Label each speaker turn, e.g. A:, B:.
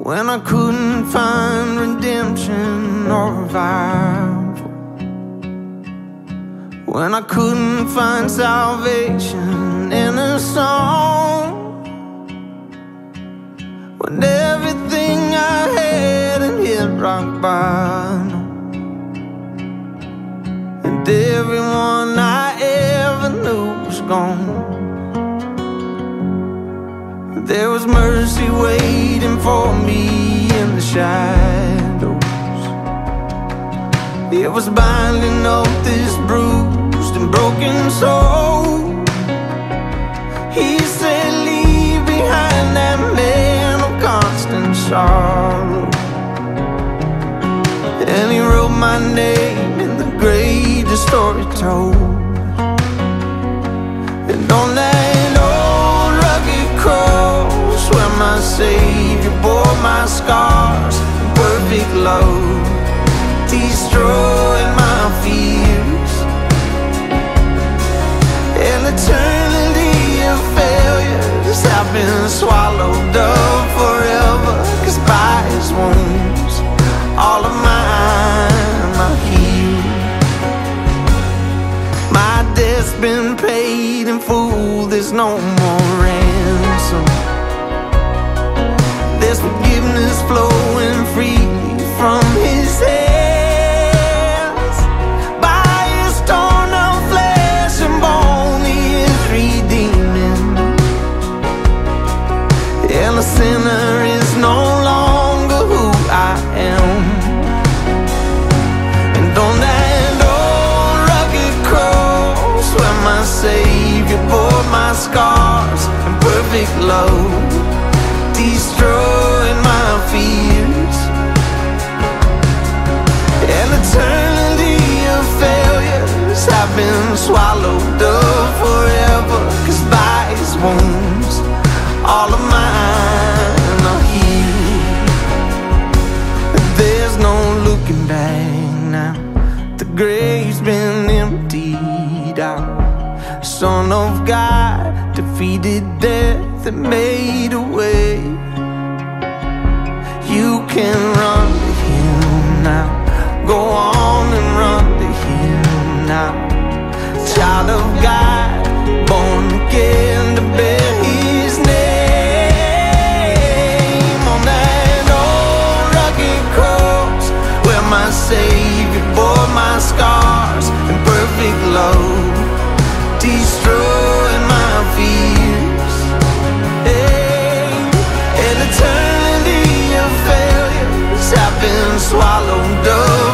A: when I couldn't find redemption or revival, when I couldn't find salvation in a song, when everything I had had hit rock bottom, and everyone I ever knew was gone. There was mercy waiting for me in the shadows. It was binding up this bruised and broken soul. He said, leave behind that man of constant sorrow. And he wrote my name in the greatest story told. And on that old rugged cross where my Savior bore my scars in perfect love, destroying my fears. An eternity of failures have been swallowed up forever, 'cause by His wounds all of mine are healed. My debt's been paid in full, there's no more ransom. There's forgiveness flowing freely from His hands. By His torn out flesh and bone He is redeeming, and the sinner is no longer who I am. And on that old rugged cross where my Savior bore my scars in perfect love, destroying my fears. An eternity of failures have been swallowed up forever, 'cause by His wounds all of mine are healed. There's no looking back now, the grave's been emptied out. Son of God defeated death and made a way. You can run to Him now, go on and run to Him now. Child of God, born again to bear His name. On that old rugged cross where my Savior bore my scars in perfect love, destroying my fears. Hey, an eternity of failures have been swallowed up